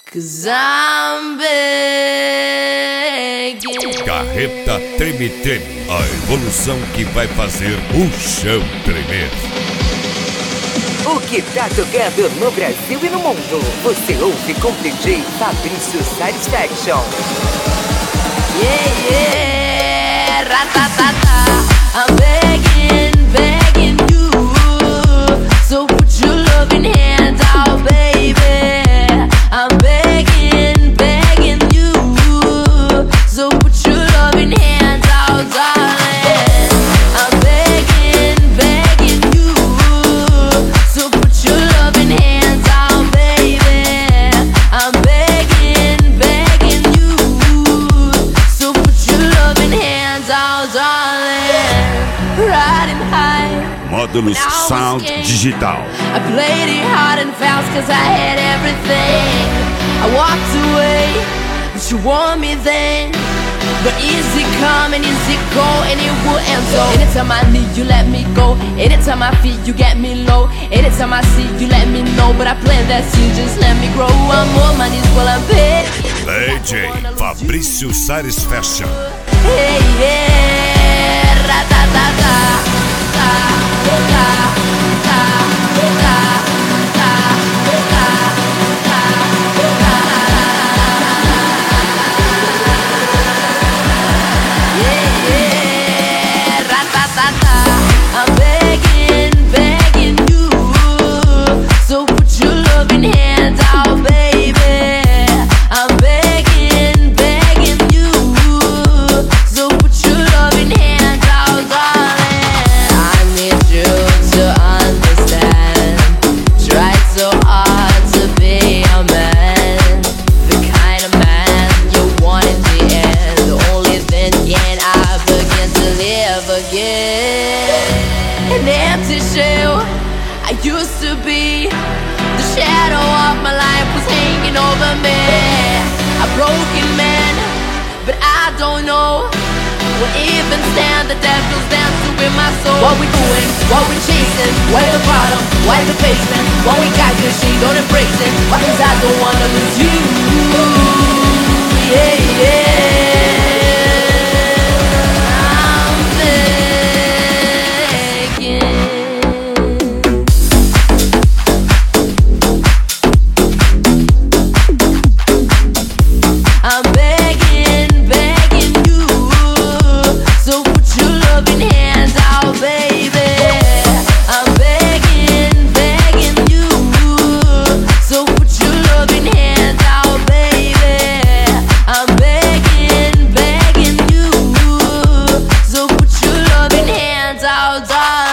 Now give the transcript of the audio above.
'Cause I'm begging. Carreta Treme Treme, a evolução que vai fazer o chão tremer. O que tá tocando no Brasil e no mundo, você ouve com DJ Fabrício Satisfaction. Yeah, yeah, ratatata. I'm begging, begging you. So put your loving hands out, baby. I'm begging, begging you. So put your loving hands out, darling. I'm begging, begging you. So put your loving hands out, baby. I'm begging, begging you. So put your loving hands out, darling. Riding high. Módulos Sound Digital. I played it hard and fast 'cause I had everything. I walked away, but you want me then. But easy come and easy go, and it will end so. Anytime I need you, let me go. Anytime I feel you, get me low. Anytime I see you, let me know. But I plant that seed, just let me grow. I'm on my knees while I'm begging. DJ Fabrício Satisfaction. Hey, yeah, ra-ta-ta-ta, ta, ta, ta, ta, ta, ta, ta. Yeah, yeah, ra-ta-ta-ta. I'm begging, begging you. So put your loving hands out, baby. I'm begging, begging you. So put your loving hands out, darling. I need you to understand. Tried so hard to be a man, the kind of man you want in the end. Only then can I begin to live again. An empty shell I used to be. The shadow of my life was hanging over me. A broken man, but I don't know what even stand. The devil's dancing with my soul. What we doing? What we chasing? Where's the bottom? Why the basement? What we got good, she don't embrace it. Why 'cause I don't wanna lose you. Yeah, yeah. I'm begging. I'm begging, begging you. So put your loving hands out, baby. I'm begging, begging you. So put your loving hands out, baby. I'm begging, begging you. So put your loving hands out, darling.